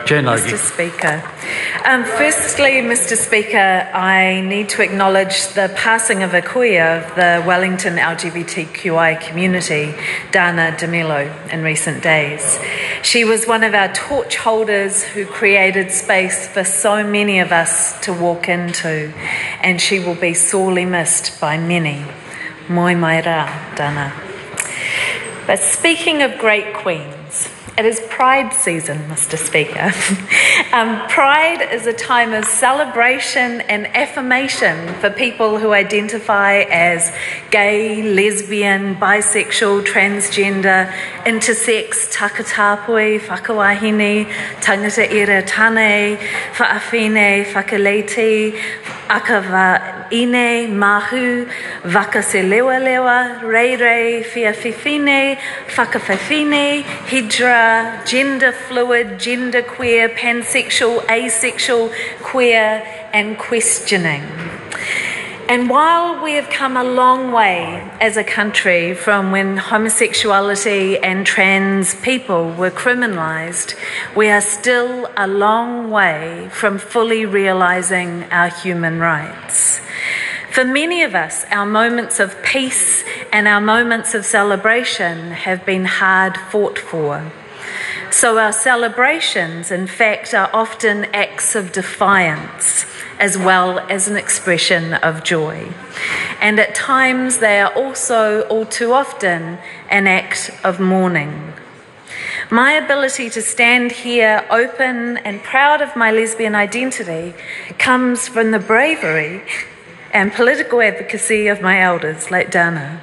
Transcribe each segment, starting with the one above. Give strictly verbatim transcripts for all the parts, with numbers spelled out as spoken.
Mister Speaker. Um, firstly, Mister Speaker, I need to acknowledge the passing of a kuia of the Wellington L G B T Q I community, Dana DeMelo, in recent days. She was one of our torch holders who created space for so many of us to walk into, and she will be sorely missed by many. Moi mai rā, Dana. But speaking of great queens, it is Pride season, Mister Speaker. um, Pride is a time of celebration and affirmation for people who identify as gay, lesbian, bisexual, transgender, intersex, takatapui, whakawahine, tangata ira tane, whaawhine, whakaleiti, akawa ine, mahu, waka se lewa lewa, rei rei, fia fifine, whakawhawhine, hydra, gender fluid, gender queer, pansexual, asexual, queer, and questioning. And while we have come a long way as a country from when homosexuality and trans people were criminalised, we are still a long way from fully realising our human rights. For many of us, our moments of peace and our moments of celebration have been hard fought for. So our celebrations, in fact, are often acts of defiance as well as an expression of joy. And at times they are also, all too often, an act of mourning. My ability to stand here open and proud of my lesbian identity comes from the bravery and political advocacy of my elders, like Dana.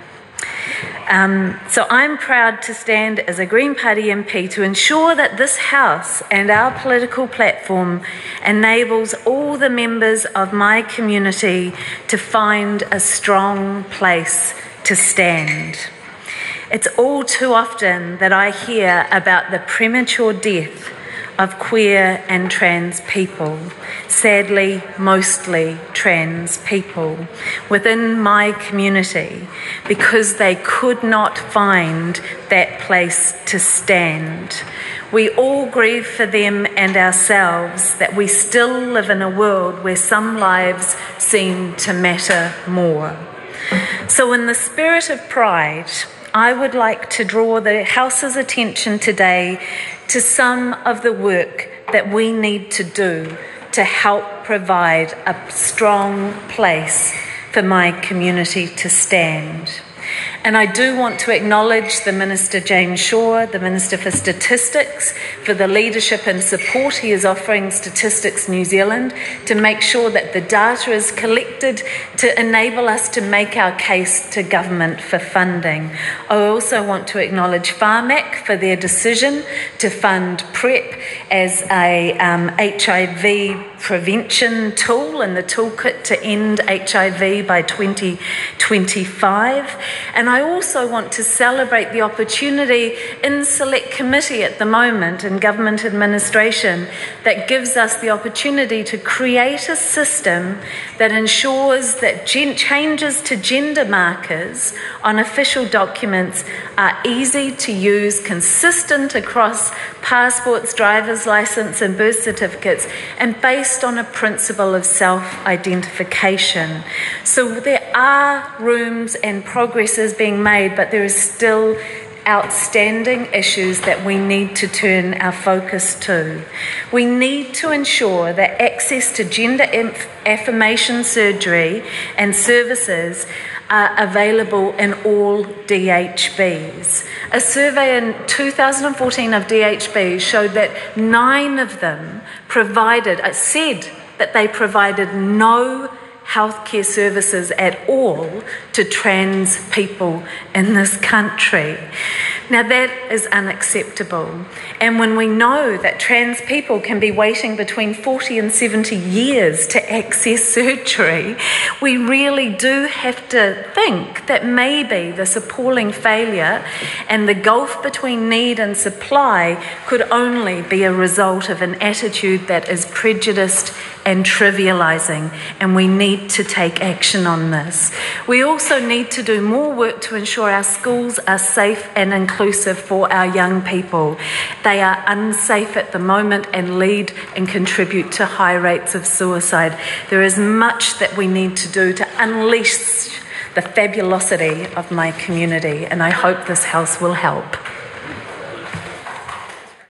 Um, so I'm proud to stand as a Green Party M P to ensure that this House and our political platform enables all the members of my community to find a strong place to stand. It's all too often that I hear about the premature death of queer and trans people, sadly mostly trans people, within my community because they could not find that place to stand. We all grieve for them and ourselves that we still live in a world where some lives seem to matter more. So in the spirit of pride, I would like to draw the House's attention today to some of the work that we need to do to help provide a strong place for my community to stand. And I do want to acknowledge the Minister James Shaw, the Minister for Statistics, for the leadership and support he is offering Statistics New Zealand to make sure that the data is collected to enable us to make our case to government for funding. I also want to acknowledge Pharmac for their decision to fund PrEP as a um, H I V prevention tool and the toolkit to end H I V by twenty twenty-five. And I also want to celebrate the opportunity in Select Committee at the moment in government administration that gives us the opportunity to create a system that ensures that gen- changes to gender markers on official documents are easy to use, consistent across passports, driver's licence and birth certificates, and based on a principle of self-identification. So there are rooms and progresses being made, but there is still outstanding issues that we need to turn our focus to. We need to ensure that access to gender affirmation surgery and services are available in all D H Bs. A survey in two thousand fourteen of D H Bs showed that nine of them provided, uh, said that they provided no healthcare services at all to trans people in this country. Now that is unacceptable. And when we know that trans people can be waiting between forty and seventy years to access surgery, we really do have to think that maybe this appalling failure and the gulf between need and supply could only be a result of an attitude that is prejudiced and trivialising, and we need to take action on this. We also need to do more work to ensure our schools are safe and inclusive for our young people. They are unsafe at the moment and lead and contribute to high rates of suicide. There is much that we need to do to unleash the fabulosity of my community, and I hope this House will help.